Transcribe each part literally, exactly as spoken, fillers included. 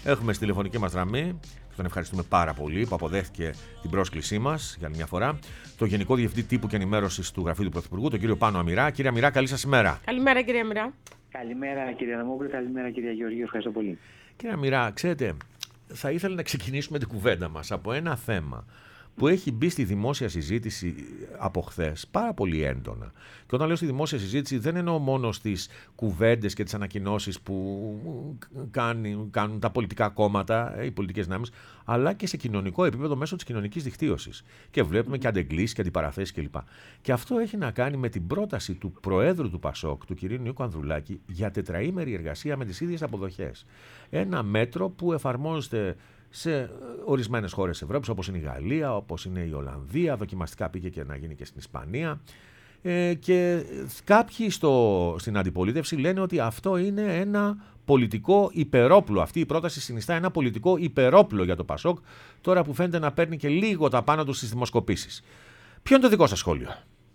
Έχουμε στη τηλεφωνική μας γραμμή, και τον ευχαριστούμε πάρα πολύ που αποδέχτηκε την πρόσκλησή μας για άλλη μια φορά, το Γενικό Διευθυντή Τύπου και Ενημέρωσης του Γραφείου του Πρωθυπουργού, τον κύριο Πάνο Αμυρά. Κύριε Αμυρά, καλή σας ημέρα. Καλημέρα, κύριε Αμυρά. Καλημέρα, κύριε Αδαμόπουλε, καλημέρα, κυρία Γεωργίου. Ευχαριστώ πολύ. Κύριε Αμυρά, ξέρετε, θα ήθελα να ξεκινήσουμε την κουβέντα μας από ένα θέμα που έχει μπει στη δημόσια συζήτηση από χθες πάρα πολύ έντονα. Και όταν λέω στη δημόσια συζήτηση δεν εννοώ μόνο στις κουβέντες και τις ανακοινώσεις που κάνουν, κάνουν τα πολιτικά κόμματα, οι πολιτικές δυνάμεις, αλλά και σε κοινωνικό επίπεδο μέσω της κοινωνικής δικτύωσης. Και βλέπουμε και αντεγκλήσεις και αντιπαραθέσεις κλπ. Και αυτό έχει να κάνει με την πρόταση του Προέδρου του ΠΑΣΟΚ, του κ. Νίκου Ανδρουλάκη, για τετραήμερη εργασία με τις ίδιες αποδοχές. Ένα μέτρο που εφαρμόζεται σε ορισμένες χώρες της Ευρώπης, όπως είναι η Γαλλία, όπως είναι η Ολλανδία, δοκιμαστικά πήγε και να γίνει και στην Ισπανία. Ε, και κάποιοι στο, στην αντιπολίτευση λένε ότι αυτό είναι ένα πολιτικό υπερόπλο. Αυτή η πρόταση συνιστά ένα πολιτικό υπερόπλο για το ΠΑΣΟΚ, τώρα που φαίνεται να παίρνει και λίγο τα πάνω του στις δημοσκοπήσεις. Ποιο είναι το δικό σας σχόλιο?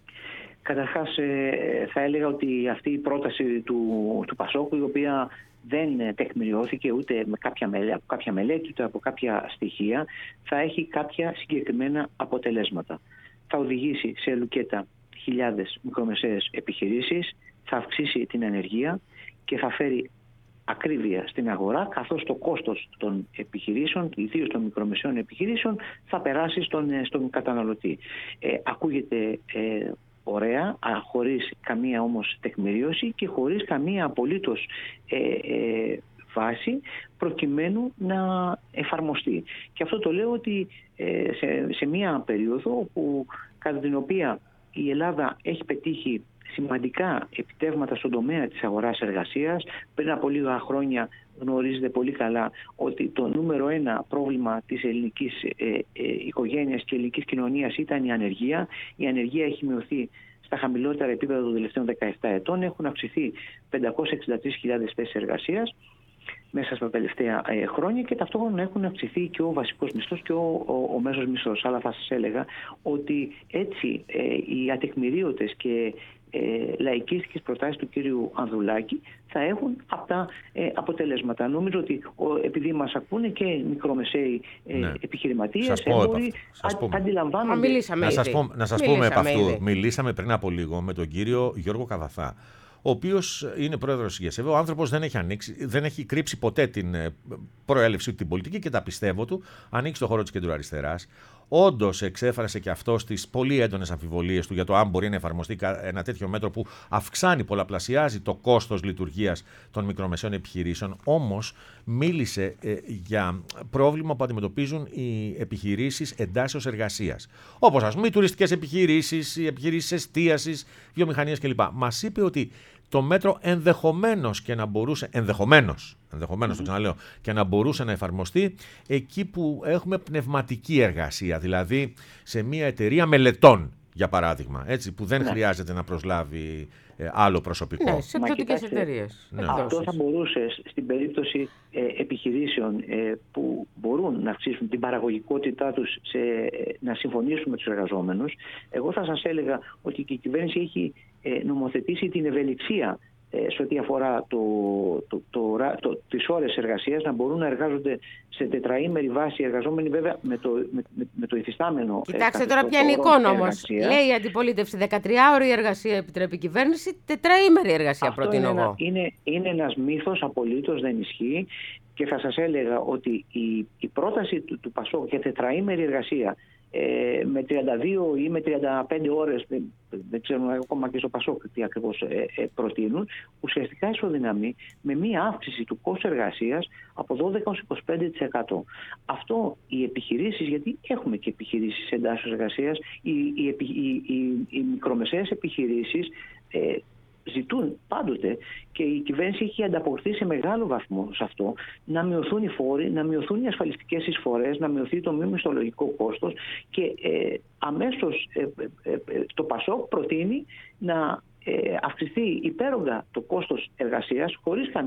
Καταρχάς, θα έλεγα ότι αυτή η πρόταση του, του ΠΑΣΟΚ, η οποία δεν τεκμηριώθηκε ούτε με κάποια μελέτη, από κάποια μελέτη, ούτε από κάποια στοιχεία, θα έχει κάποια συγκεκριμένα αποτελέσματα. Θα οδηγήσει σε λουκέτα χιλιάδες μικρομεσαίες επιχειρήσεις, θα αυξήσει την ανεργία και θα φέρει ακρίβεια στην αγορά, καθώς το κόστος των επιχειρήσεων, ιδίως των μικρομεσαίων επιχειρήσεων, θα περάσει στον, στον καταναλωτή. Ε, ακούγεται ε, ωραία, χωρίς καμία όμως τεκμηρίωση και χωρίς καμία απολύτως ε, ε, βάση προκειμένου να εφαρμοστεί. Και αυτό το λέω ότι ε, σε, σε μια περίοδο που, κατά την οποία η Ελλάδα έχει πετύχει σημαντικά επιτεύγματα στον τομέα της αγοράς εργασίας. Πριν από λίγα χρόνια γνωρίζετε πολύ καλά ότι το νούμερο ένα πρόβλημα της ελληνικής ε, ε, οικογένειας και ελληνικής κοινωνίας ήταν η ανεργία. Η ανεργία έχει μειωθεί στα χαμηλότερα επίπεδα των τελευταίων δεκαεπτά ετών. Έχουν αυξηθεί πεντακόσιες εξήντα τρεις χιλιάδες θέσεις εργασίας μέσα στα τελευταία ε, χρόνια και ταυτόχρονα έχουν αυξηθεί και ο βασικός μισθός και ο, ο, ο μέσος μισθός. Αλλά θα σας έλεγα ότι έτσι ε, οι ατεκμηρίωτες και ε, λαϊκίστικες προτάσεις του κύριου Ανδρουλάκη θα έχουν αυτά ε, αποτελέσματα. Νομίζω ότι ο, επειδή μας ακούνε και μικρομεσαίοι ε, ναι. επιχειρηματίες, έμποροι, αντιλαμβάνονται. Να σας, πω, να σας πούμε από αυτού. Ήδη. Μιλήσαμε πριν από λίγο με τον κύριο Γιώργο Καβαθά, ο οποίος είναι πρόεδρος της ΓΕΣΕΒ. Ο άνθρωπος δεν έχει, ανοίξει, δεν έχει κρύψει ποτέ την προέλευσή του την πολιτική και τα πιστεύω του. Ανοίξει το χώρο της κεντροαριστεράς. Όντως εξέφρασε και αυτός τις πολύ έντονες αμφιβολίες του για το αν μπορεί να εφαρμοστεί ένα τέτοιο μέτρο που αυξάνει, πολλαπλασιάζει το κόστος λειτουργίας των μικρομεσαίων επιχειρήσεων. Όμως μίλησε ε, για πρόβλημα που αντιμετωπίζουν οι επιχειρήσεις εντάσσεως εργασίας. Όπως ας πούμε οι τουριστικές επιχειρήσεις, οι επιχειρήσεις εστίασης, βιομηχανίες κλπ. Μας είπε ότι το μέτρο ενδεχομένως και να μπορούσε, ενδεχομένως, ενδεχομένως mm-hmm. το ξαναλέω, και να μπορούσε να εφαρμοστεί εκεί που έχουμε πνευματική εργασία, δηλαδή σε μια εταιρεία μελετών, για παράδειγμα, έτσι, που δεν ναι. χρειάζεται να προσλάβει ε, άλλο προσωπικό. Ναι, σε εκδοτικές εταιρείες. Ναι. Αυτό θα μπορούσε στην περίπτωση ε, επιχειρήσεων ε, που μπορούν να αυξήσουν την παραγωγικότητά τους, σε, ε, να συμφωνήσουν με τους εργαζόμενους. Εγώ θα σας έλεγα ότι και η κυβέρνηση έχει ε, νομοθετήσει την ευελιξία σε ό,τι αφορά το, το, το, το, τις ώρες εργασίας, να μπορούν να εργάζονται σε τετραήμερη βάση εργαζόμενοι, βέβαια με το, με, με το υφιστάμενο. Κοιτάξτε τώρα ποια είναι η εικόνα όμως. Λέει η αντιπολίτευση δεκατριάωρη εργασία επιτρέπει η κυβέρνηση, τετραήμερη εργασία αυτό προτείνω είναι εγώ. Ένα, είναι, είναι ένας μύθος, απολύτως δεν ισχύει, και θα σας έλεγα ότι η, η πρόταση του, του ΠΑΣΟΚ για τετραήμερη εργασία Ε, με τριάντα δύο ή με τριάντα πέντε ώρες, δεν, δεν ξέρουμε ακόμα και στο ΠΑΣΟΚ τι ακριβώς ε, ε, προτείνουν, ουσιαστικά ισοδυναμεί με μία αύξηση του κόστου εργασίας από δώδεκα έως είκοσι πέντε τοις εκατό. Αυτό οι επιχειρήσεις, γιατί έχουμε και επιχειρήσεις εντάσσεως εργασίας, οι, οι, οι, οι, οι μικρομεσαίες επιχειρήσεις ε, ζητούν πάντοτε, και η κυβέρνηση έχει ανταποκριθεί σε μεγάλο βαθμό σε αυτό, να μειωθούν οι φόροι, να μειωθούν οι ασφαλιστικές εισφορές, να μειωθεί το μη μισθολογικό κόστος και ε, αμέσως ε, ε, ε, το ΠΑΣΟΚ προτείνει να ε, αυξηθεί υπέρογκα το κόστος εργασίας χωρίς καμία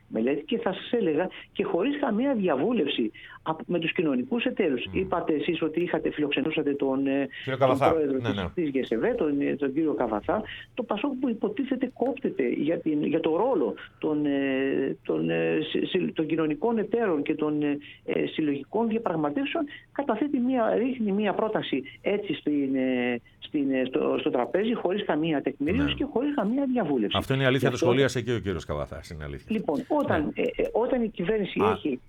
μελέτη και θα σας έλεγα και χωρίς καμία διαβούλευση με τους κοινωνικούς εταίρους. Mm. Είπατε εσείς ότι είχατε, φιλοξενούσατε τον, τον πρόεδρο ναι, ναι. της ΓΕΣΕΒΕ, τον, τον κύριο Καβαθά. Το ΠΑΣΟΚ που υποτίθεται κόπτεται για, την, για το ρόλο των, των, των, των κοινωνικών εταίρων και των ε, συλλογικών διαπραγματεύσεων, καταθέτει μία, ρίχνει μία πρόταση έτσι στην, στην, στο, στο τραπέζι χωρίς καμία τεκμηρίωση ναι. και χωρίς καμία διαβούλευση. Αυτό είναι η αλήθεια, αυτό... το σχολίασε και ο κύριος Καβαθάς. Λοιπόν, όταν, ναι. ε, όταν η κυβέρνηση Α, έχει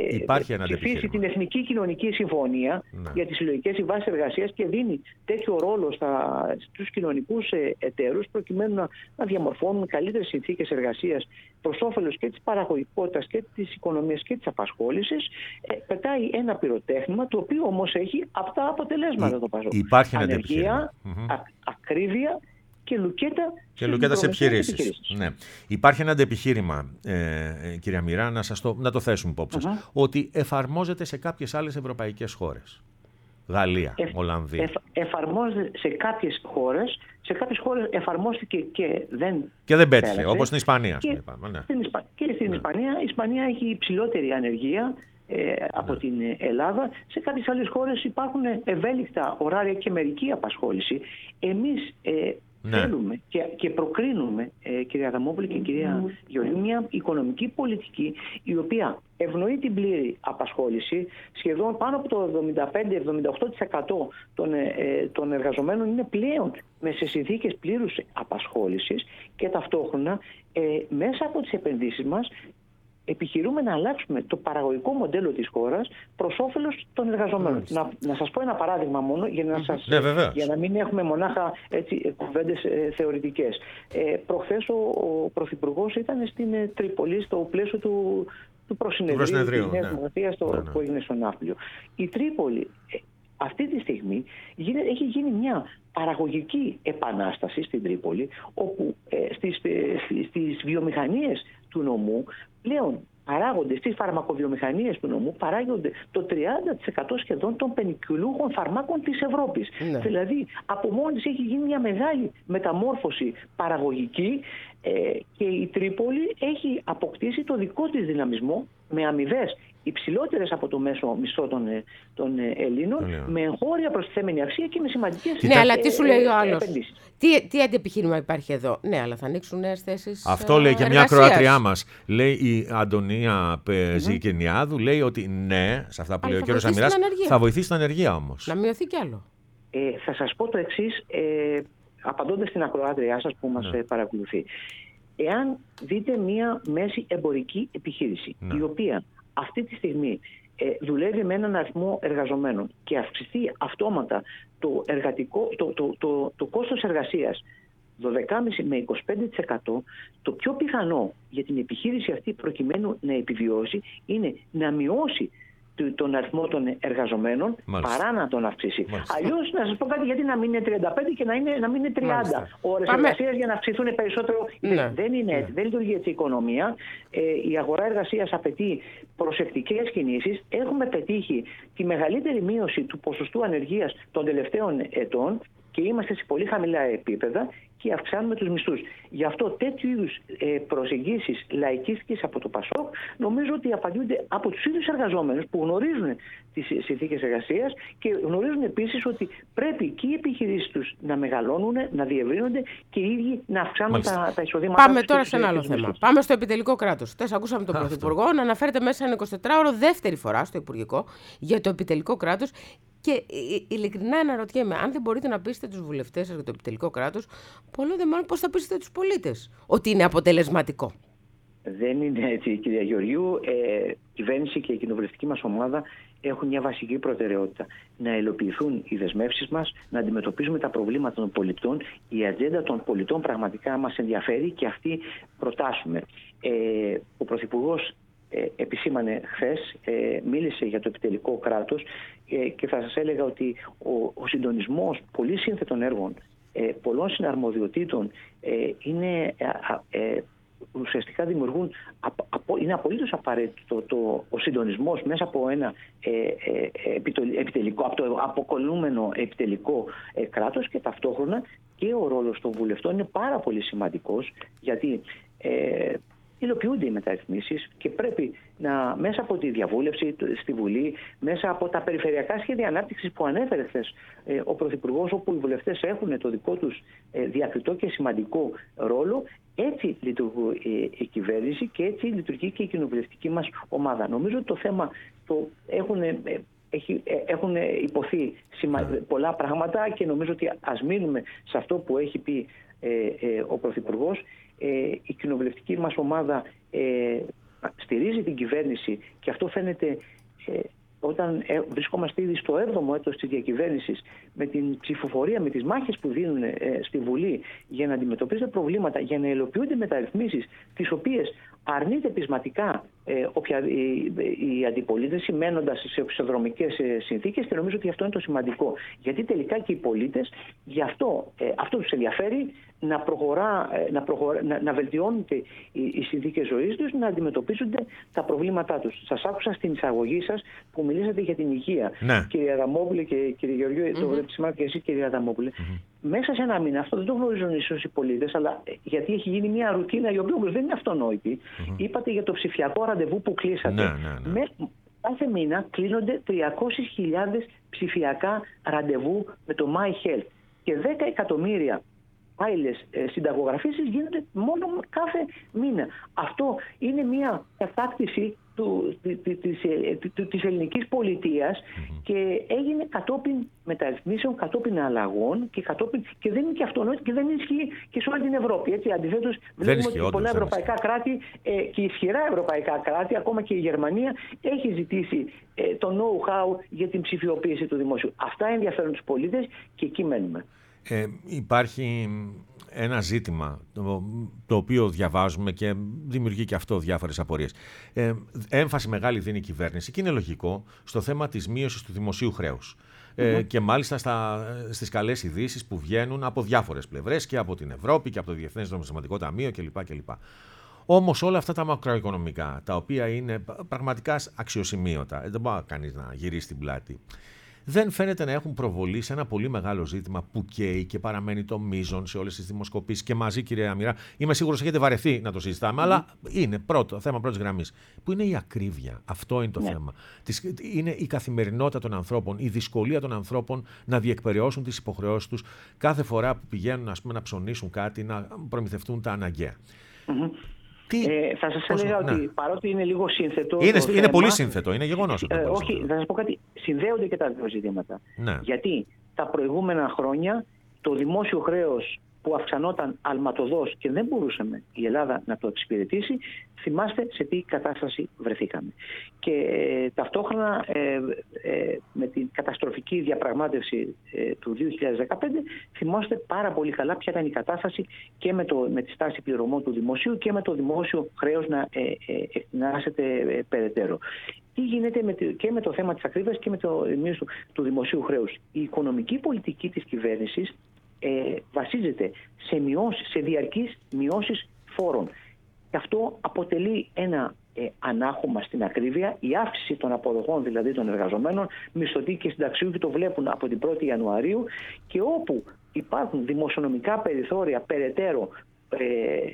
ε, ψηφίσει την Εθνική Κοινωνική Συμφωνία ναι. για τις συλλογικές συμβάσεις εργασίας και δίνει τέτοιο ρόλο στα, στους κοινωνικούς ε, εταίρους προκειμένου να, να διαμορφώνουν καλύτερες συνθήκες εργασίας προς όφελος και της παραγωγικότητας και της οικονομίας και της απασχόλησης, ε, πετάει ένα πυροτέχνημα το οποίο όμως έχει αυτά αποτελέσματα. Ι, το ΠΑΣΟΚ. Υπάρχει ανεργία, α, ακρίβεια και λουκέτα, και λουκέτα σε επιχειρήσεις. Ναι. Υπάρχει ένα αντεπιχείρημα, ε, κυρία Μοιρά, να, σας το, να το θέσουμε υπόψη σας, uh-huh. ότι εφαρμόζεται σε κάποιες άλλες ευρωπαϊκές χώρες. Γαλλία, ε, Ολλανδία. Ε, εφαρμόζεται σε κάποιες χώρες, σε κάποιες χώρες εφαρμόστηκε και δεν Και δεν πέτυχε, πέρασε. Όπως στην Ισπανία. Και, είπαμε, ναι. στην, Ισπα... και στην ναι. Ισπανία. Η Ισπανία έχει υψηλότερη ανεργία ε, από ναι. την Ελλάδα. Σε κάποιες άλλες χώρες υπάρχουν ευέλικτα ωράρια και μερική απασχόληση. Εμείς ε, ναι. θέλουμε και, και προκρίνουμε, ε, κυρία Αδαμόπουλη και κυρία mm. Γεωργίου, μια οικονομική πολιτική η οποία ευνοεί την πλήρη απασχόληση. Σχεδόν πάνω από το εβδομήντα πέντε με εβδομήντα οκτώ τοις εκατό των, ε, των εργαζομένων είναι πλέον σε συνθήκες πλήρους απασχόλησης και ταυτόχρονα ε, μέσα από τις επενδύσεις μας επιχειρούμε να αλλάξουμε το παραγωγικό μοντέλο της χώρας προς όφελος των εργαζομένων. Να, να σας πω ένα παράδειγμα μόνο για να, σας, ναι, για να μην έχουμε μονάχα έτσι, κουβέντες ε, θεωρητικές. Ε, προχθές ο, ο Πρωθυπουργός ήταν στην ε, Τρίπολη στο πλαίσιο του, του προσυνεδρίου της Νέας Δημοκρατίας ναι, ναι. που έγινε στο Ναύπλιο. Η Τρίπολη ε, αυτή τη στιγμή γίνει, έχει γίνει μια παραγωγική επανάσταση στην Τρίπολη όπου ε, στις, ε, στις, στις βιομηχανίες του νομού πλέον παράγονται, στις φαρμακοβιομηχανίες του νομού παράγονται το τριάντα τοις εκατό σχεδόν των πενικυλούχων φαρμάκων της Ευρώπης. Ναι. Δηλαδή από μόνη της έχει γίνει μια μεγάλη μεταμόρφωση παραγωγική ε, και η Τρίπολη έχει αποκτήσει το δικό της δυναμισμό με αμοιβές υψηλότερες από το μέσο μισθό των, των Ελλήνων, yeah. με εγχώρια προστιθέμενη αξία και με σημαντικές ναι, αλλά τι σου λέει ο άλλος. Τι, τι αντιεπιχείρημα υπάρχει εδώ. Ναι, αλλά θα ανοίξουν νέες θέσεις. Αυτό λέει και εργασίας. Μια Κροατριά μας. Λέει η Αντωνία Ζικενιάδου, mm-hmm. λέει ότι ναι, σε αυτά που αλλά λέει ο κ. Σαμιράς, θα βοηθήσει την ανεργία όμως. Να μειωθεί κι άλλο. Ε, θα σας πω το εξής, ε, απαντώντας στην ακροάτριά σας που μας yeah. παρακολουθεί. Εάν δείτε μια μέση εμπορική επιχείρηση, yeah. η οποία αυτή τη στιγμή ε, δουλεύει με έναν αριθμό εργαζομένων και αυξηθεί αυτόματα το, εργατικό, το, το, το, το, το κόστος εργασίας δώδεκα κόμμα πέντε με είκοσι πέντε τοις εκατό, το πιο πιθανό για την επιχείρηση αυτή προκειμένου να επιβιώσει είναι να μειώσει τον αριθμό των εργαζομένων Μάλιστα. παρά να τον αυξήσει. Αλλιώς, να σας πω κάτι, γιατί να μην είναι τριάντα πέντε και να, είναι, να μην είναι τριάντα ώρες εργασίας για να αυξηθούν περισσότερο. Ναι. Δεν, είναι, ναι. δεν λειτουργεί έτσι η οικονομία. Ε, η αγορά εργασίας απαιτεί προσεκτικές κινήσεις. Έχουμε πετύχει τη μεγαλύτερη μείωση του ποσοστού ανεργίας των τελευταίων ετών και είμαστε σε πολύ χαμηλά επίπεδα και αυξάνουμε τους μισθούς. Γι' αυτό τέτοιου είδους ε, προσεγγίσεις λαϊκίστικες από το ΠΑΣΟΚ νομίζω ότι απαντούνται από τους ίδιους εργαζόμενους που γνωρίζουν τις συνθήκες εργασίας και γνωρίζουν επίσης ότι πρέπει και οι επιχειρήσεις τους να μεγαλώνουν, να διευρύνονται και οι ίδιοι να αυξάνουν τα, τα εισοδήματά τους. Πάμε τώρα σε ένα άλλο θέμα. Μισθούς. Πάμε στο επιτελικό κράτος. Χθες ακούσαμε τον Πρωθυπουργό να αναφέρεται μέσα σε ένα εικοσιτετράωρο δεύτερη φορά στο Υπουργικό για το επιτελικό κράτος. Και ειλικρινά αναρωτιέμαι, αν δεν μπορείτε να πείσετε τους βουλευτές σας για το επιτελικό κράτος, πολλό δε μάλλον πώς θα πείσετε τους πολίτες ότι είναι αποτελεσματικό. Δεν είναι έτσι, κυρία Γεωργίου. Ε, η κυβέρνηση και η κοινοβουλευτική μας ομάδα έχουν μια βασική προτεραιότητα. Να υλοποιηθούν οι δεσμεύσεις μας, να αντιμετωπίζουμε τα προβλήματα των πολιτών. Η ατζέντα των πολιτών πραγματικά μας ενδιαφέρει και αυτή προτάσουμε. Ε, ο Πρωθυπουργός Ε, επισήμανε χθες, ε, μίλησε για το επιτελικό κράτος ε, και θα σας έλεγα ότι ο, ο συντονισμός πολύ σύνθετων έργων, ε, πολλών συναρμοδιοτήτων ε, είναι, ε, ε, ουσιαστικά δημιουργούν, απο, απο, είναι απολύτως απαραίτητο το, ο συντονισμός μέσα από ένα ε, ε, επιτελικό, από το αποκολούμενο επιτελικό ε, κράτος και ταυτόχρονα και ο ρόλος των βουλευτών είναι πάρα πολύ σημαντικός γιατί ε, υλοποιούνται οι μεταρρυθμίσεις και πρέπει να, μέσα από τη διαβούλευση στη Βουλή, μέσα από τα περιφερειακά σχέδια ανάπτυξης που ανέφερε χθες ε, ο Πρωθυπουργός, όπου οι βουλευτές έχουν το δικό τους ε, διακριτό και σημαντικό ρόλο, έτσι λειτουργεί ε, η κυβέρνηση και έτσι λειτουργεί και η κοινοβουλευτική μας ομάδα. Νομίζω ότι το θέμα το έχουν... Ε, Έχει, έχουν υποθεί πολλά πράγματα και νομίζω ότι ας μείνουμε σε αυτό που έχει πει ε, ε, ο Πρωθυπουργός. Ε, η κοινοβουλευτική μας ομάδα ε, στηρίζει την κυβέρνηση και αυτό φαίνεται ε, όταν ε, βρισκόμαστε ήδη στο έβδομο έτος της διακυβέρνησης, με την ψηφοφορία, με τις μάχες που δίνουν ε, στη Βουλή για να αντιμετωπίζονται προβλήματα, για να υλοποιούνται μεταρρυθμίσεις, τις οποίες αρνείται πεισματικά ε, όποια, η, η αντιπολίτευση, μένοντας σε οξυδρομικές ε, συνθήκες, και νομίζω ότι αυτό είναι το σημαντικό. Γιατί τελικά και οι πολίτες, γι' αυτό, ε, αυτό τους ενδιαφέρει να, προχωρά, ε, να, προχωρά, να, να βελτιώνονται οι, οι συνθήκες ζωής τους, να αντιμετωπίζονται τα προβλήματά τους. Σας άκουσα στην εισαγωγή σας που μιλήσατε για την υγεία, ναι. Κύριε Αδαμόπουλε και κύριε Γεωργίου, mm-hmm. το επισημάνατε και εσείς, κύριε Αδαμόπουλε. Mm-hmm. Μέσα σε ένα μήνα, αυτό δεν το γνωρίζουν ίσως οι πολίτες, αλλά γιατί έχει γίνει μια ρουτίνα η οποία όμως δεν είναι αυτονόητη. Mm-hmm. Είπατε για το ψηφιακό ραντεβού που κλείσατε. Ναι, ναι, ναι. Με, κάθε μήνα κλείνονται τριακόσιες χιλιάδες ψηφιακά ραντεβού με το MyHealth και δέκα εκατομμύρια άλλες ε, συνταγογραφήσεις γίνονται μόνο κάθε μήνα. Αυτό είναι μια κατάκτηση του, της, της, της ελληνικής πολιτείας mm-hmm. και έγινε κατόπιν μεταρρυθμίσεων, κατόπιν αλλαγών και, κατόπιν, και δεν είναι και αυτονόητο και δεν ισχύει και σε όλη την Ευρώπη. Έτσι, αντιθέτως, βλέπουμε ότι πολλά ευρωπαϊκά κράτη ε, και ισχυρά ευρωπαϊκά κράτη, ακόμα και η Γερμανία, έχει ζητήσει ε, το know-how για την ψηφιοποίηση του δημόσιου. Αυτά ενδιαφέρουν τους πολίτες και εκεί μένουμε. Ε, υπάρχει ένα ζήτημα το, το οποίο διαβάζουμε και δημιουργεί και αυτό διάφορες απορίες. Ε, έμφαση μεγάλη δίνει η κυβέρνηση και είναι λογικό στο θέμα της μείωσης του δημοσίου χρέους. Ε, mm-hmm. Και μάλιστα στα, στις καλές ειδήσεις που βγαίνουν από διάφορες πλευρές και από την Ευρώπη και από το Διεθνές Νομισματικό Ταμείο κλπ. κλπ. Όμως όλα αυτά τα μακροοικονομικά, τα οποία είναι πραγματικά αξιοσημείωτα, δεν μπορεί κανείς να γυρίσει την πλάτη, δεν φαίνεται να έχουν προβολή σε ένα πολύ μεγάλο ζήτημα που καίει και παραμένει το μείζον σε όλες τις δημοσκοπήσεις και μαζί, κύριε Αμυρά. Είμαι σίγουρος έχετε βαρεθεί να το συζητάμε, mm. αλλά είναι πρώτο θέμα πρώτης γραμμής. Που είναι η ακρίβεια. Αυτό είναι το yeah. θέμα. Είναι η καθημερινότητα των ανθρώπων, η δυσκολία των ανθρώπων να διεκπεραιώσουν τις υποχρεώσεις τους κάθε φορά που πηγαίνουν, ας πούμε, να ψωνίσουν κάτι, να προμηθευτούν τα αναγκαία. Mm-hmm. Τι... Ε, θα σας έλεγα ναι. ότι παρότι είναι λίγο σύνθετο. Είναι, είναι θέμα, πολύ σύνθετο, είναι γεγονός. Ε, όχι, σύνθετο. Θα σας πω κάτι. Συνδέονται και τα δύο ζητήματα. Ναι. Γιατί τα προηγούμενα χρόνια το δημόσιο χρέος που αυξανόταν αλματοδός και δεν μπορούσαμε η Ελλάδα να το εξυπηρετήσει, θυμάστε σε τι κατάσταση βρεθήκαμε. Και ε, ταυτόχρονα ε, ε, με την καταστροφική διαπραγμάτευση ε, του δύο χιλιάδες δεκαπέντε, θυμάστε πάρα πολύ καλά ποια ήταν η κατάσταση και με, το, με τη στάση πληρωμών του δημοσίου και με το δημόσιο χρέος να ε, ε, εκτινάσετε ε, περαιτέρω. Τι γίνεται με, και με το θέμα της ακρίβειας και με το μείωση του, του δημοσίου χρέους. Η οικονομική πολιτική της κυβέρνησης Ε, βασίζεται σε μειώσεις, σε διαρκείς μειώσεις φόρων. Και αυτό αποτελεί ένα ε, ανάχωμα στην ακρίβεια. Η αύξηση των αποδοχών, δηλαδή των εργαζομένων, μισθωτοί και συνταξιούχοι το βλέπουν από την πρώτη Ιανουαρίου, και όπου υπάρχουν δημοσιονομικά περιθώρια περαιτέρω ε,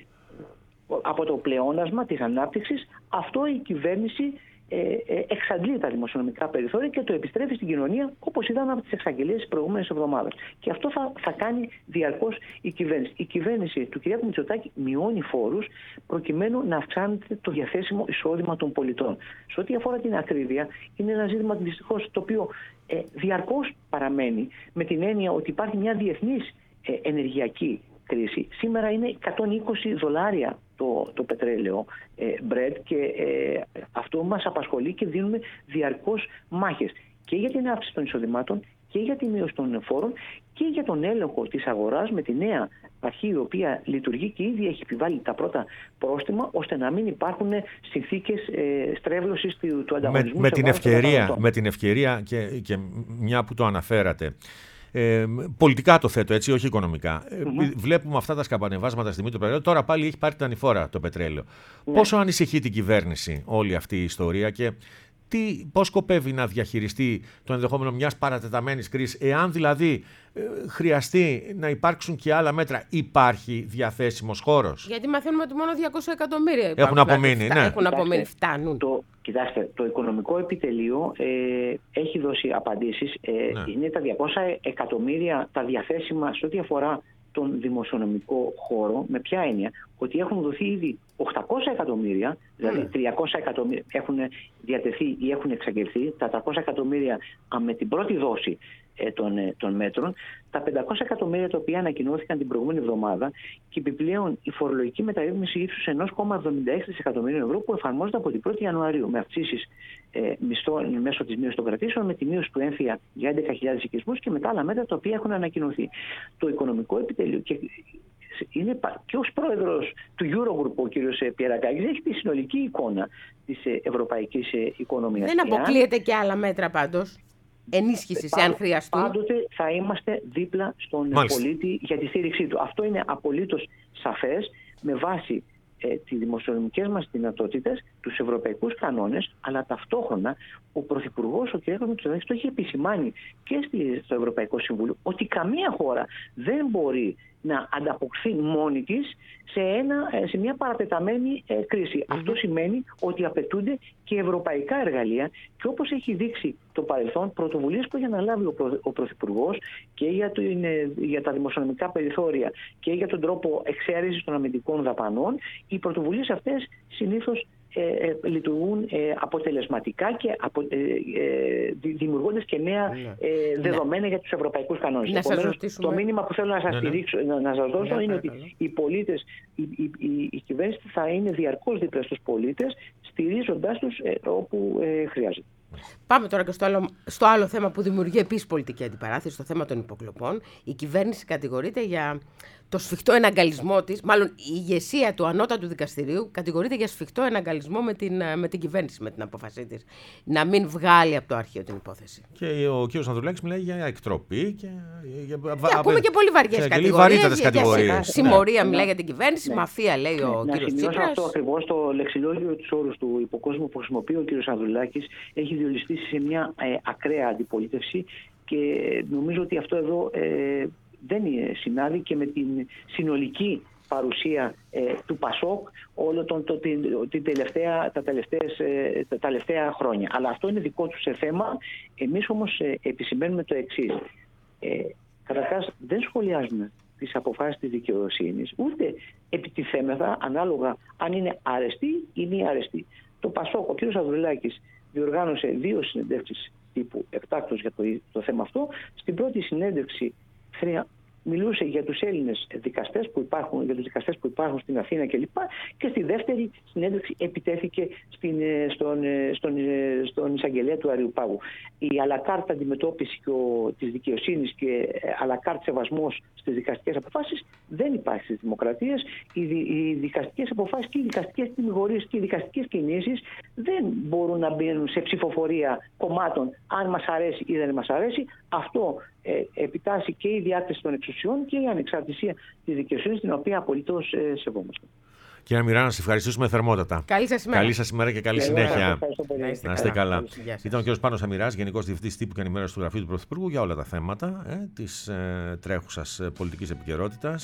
από το πλεόνασμα της ανάπτυξης, αυτό η κυβέρνηση εξαντλεί τα δημοσιονομικά περιθώρια και το επιστρέφει στην κοινωνία, όπως είδαμε από τις εξαγγελίες της προηγούμενης εβδομάδας. Και αυτό θα, θα κάνει διαρκώς η κυβέρνηση. Η κυβέρνηση του κ. Μητσοτάκη μειώνει φόρους προκειμένου να αυξάνεται το διαθέσιμο εισόδημα των πολιτών. Σε ό,τι αφορά την ακρίβεια, είναι ένα ζήτημα δυστυχώς το οποίο ε, διαρκώς παραμένει, με την έννοια ότι υπάρχει μια διεθνής ε, ενεργειακή κρίση. Σήμερα είναι εκατόν είκοσι δολάρια το, το πετρέλαιο ε, Brent και ε, αυτό μας απασχολεί και δίνουμε διαρκώς μάχες και για την αύξηση των εισοδημάτων και για τη μείωση των φόρων και για τον έλεγχο της αγοράς με τη νέα αρχή η οποία λειτουργεί και ήδη έχει επιβάλει τα πρώτα πρόστιμα, ώστε να μην υπάρχουν συνθήκες ε, στρέβλωσης του, του ανταγωνισμού. Με, με, την, ευκαιρία, με την ευκαιρία και, και μια που το αναφέρατε, Ε, πολιτικά το θέτω έτσι, όχι οικονομικά. Mm-hmm. Βλέπουμε αυτά τα σκαμπανεβάσματα στη τιμή του πετρελαίου. Τώρα πάλι έχει πάρει την ανηφόρα το πετρέλαιο. Mm-hmm. Πόσο ανησυχεί την κυβέρνηση όλη αυτή η ιστορία και τι, πώς σκοπεύει να διαχειριστεί το ενδεχόμενο μιας παρατεταμένης κρίσης, εάν δηλαδή ε, χρειαστεί να υπάρξουν και άλλα μέτρα, υπάρχει διαθέσιμος χώρος? Γιατί μαθαίνουμε ότι μόνο διακόσια εκατομμύρια υπάρχουν. Έχουν απομείνει, φτά, ναι. Έχουν απομείνει, φτάνουν. Το, κοιτάξτε, το οικονομικό επιτελείο ε, έχει δώσει απαντήσεις. Ε, ναι. Είναι τα διακόσια εκατομμύρια τα διαθέσιμα σε ό,τι αφορά τον δημοσιονομικό χώρο. Με ποια έννοια? Ότι έχουν δοθεί ήδη οκτακόσια εκατομμύρια, δηλαδή mm. τριακόσια εκατομμύρια έχουν διατεθεί ή έχουν εξαγγελθεί, τα τριακόσια εκατομμύρια με την πρώτη δόση ε, των, ε, των μέτρων, τα πεντακόσια εκατομμύρια τα οποία ανακοινώθηκαν την προηγούμενη εβδομάδα και επιπλέον η φορολογική μεταρρύθμιση ύψους ενός κόμμα εβδομήντα έξι δισεκατομμύρια ευρώ που εφαρμόζεται από την πρώτη Ιανουαρίου με αυξήσεις ε, μισθών μέσω της μείωσης των κρατήσεων, με τη μείωση του έμφυα για έντεκα χιλιάδες οικισμούς και μετά άλλα μέτρα τα οποία έχουν ανακοινωθεί. Το οικονομικό επιτελείο και είναι και ως πρόεδρος του Eurogroup ο κ. Πιερακάκης έχει τη συνολική εικόνα της ευρωπαϊκής οικονομίας. Δεν αποκλείεται και άλλα μέτρα πάντως ενίσχυσης, εάν χρειαστούν. Πάντοτε θα είμαστε δίπλα στον Μάλιστα. πολίτη για τη στήριξή του. Αυτό είναι απολύτως σαφές με βάση ε, τις δημοσιονομικές μας δυνατότητες, τους ευρωπαϊκούς κανόνες, αλλά ταυτόχρονα ο Πρωθυπουργός, ο κ. Μητσοτάκης, το έχει επισημάνει και στο Ευρωπαϊκό Συμβούλιο ότι καμία χώρα δεν μπορεί να ανταποκριθεί μόνη της σε, ένα, σε μια παρατεταμένη ε, κρίση. Mm-hmm. Αυτό σημαίνει ότι απαιτούνται και ευρωπαϊκά εργαλεία και όπως έχει δείξει το παρελθόν, πρωτοβουλίες που έχει αναλάβει ο, Προ, ο Πρωθυπουργός και για, το, είναι, για τα δημοσιονομικά περιθώρια και για τον τρόπο εξαίρεσης των αμυντικών δαπανών, οι πρωτοβουλίες αυτές συνήθως Ε, ε, λειτουργούν ε, αποτελεσματικά και απο, ε, ε, δημιουργώντας και νέα ε, δεδομένα ναι. για τους ευρωπαϊκούς κανόνες. Επομένως, το μήνυμα που θέλω να σας, ναι, στηρίξω, ναι. να σας δώσω ναι, είναι ότι οι πολίτες, η, η, η, η κυβέρνηση θα είναι διαρκώς δίπλα στους πολίτες, στηρίζοντάς τους ε, όπου ε, χρειάζεται. Πάμε τώρα και στο άλλο, στο άλλο θέμα που δημιουργεί επίσης πολιτική αντιπαράθεση, το θέμα των υποκλοπών. Η κυβέρνηση κατηγορείται για το σφιχτό εναγκαλισμό της, μάλλον η ηγεσία του ανώτατου δικαστηρίου κατηγορείται για σφιχτό εναγκαλισμό με την, με την κυβέρνηση, με την απόφασή της να μην βγάλει από το αρχείο την υπόθεση. Και ο κ. Ανδρουλάκης μιλάει για εκτροπή και, για... και ακούμε και πολύ βαριές κατηγορίες. κατηγορίες. Συμμορία ναι. μιλάει για την κυβέρνηση, ναι. μαφία λέει ναι. ο κ. Τσίπρας. Να σημειώσω αυτό ακριβώς το λεξιλόγιο του όρους του υποκόσμου που χρησιμοποιεί ο κ. Ανδρουλάκης. Έχει διολυστήσει σε μια ε, ακραία αντιπολίτευση και νομίζω ότι αυτό εδώ ε, δεν συνάδει και με την συνολική παρουσία ε, του ΠΑΣΟΚ όλο τον, το, την, την τελευταία, τα, τελευταίες, ε, τα τελευταία χρόνια. Αλλά αυτό είναι δικό του σε θέμα. Εμείς όμως ε, επισημαίνουμε το εξής. Ε, καταρχάς δεν σχολιάζουμε τις αποφάσεις της δικαιοσύνης, ούτε επιτιθέμεθα ανάλογα αν είναι αρεστή ή μη αρεστή. Το ΠΑΣΟΚ, ο κ. Ανδρουλάκης, διοργάνωσε δύο συνεντεύξεις τύπου εκτάκτως για το, το θέμα αυτό. Στην πρώτη συνέντευξη μιλούσε για τους Έλληνες δικαστές που υπάρχουν, για τους δικαστές που υπάρχουν στην Αθήνα κλπ. Και στη δεύτερη συνέντευξη επιτέθηκε στην, στον, στον, στον εισαγγελέα του Αριουπάγου. Η αλακάρτ αντιμετώπιση της δικαιοσύνης και αλακάρτ σεβασμός στις δικαστικές αποφάσεις δεν υπάρχει στις δημοκρατίες. Οι, οι δικαστικές αποφάσεις και οι δικαστικές τιμιγορίες και οι δικαστικές κινήσεις δεν μπορούν να μπαίνουν σε ψηφοφορία κομμάτων αν μας αρέσει ή δεν μας αρέσει. Αυτό ε, επιτάσσει και η διάκριση των εξουσιών και η ανεξαρτησία της δικαιοσύνης, την οποία απολύτως ε, σεβόμαστε. Κύριε Μοιρά, να σας ευχαριστήσουμε θερμότατα. Καλή σας ημέρα. Καλή σας ημέρα και καλή και συνέχεια. Να είστε καλά. Ήταν ο κ. Πάνος Αμοιράς, Γενικός Διευθυντής Τύπου και Ενημέρωσης του Γραφείου του Πρωθυπουργού για όλα τα θέματα ε, της ε, τρέχουσας πολιτικής επικαιρότητας.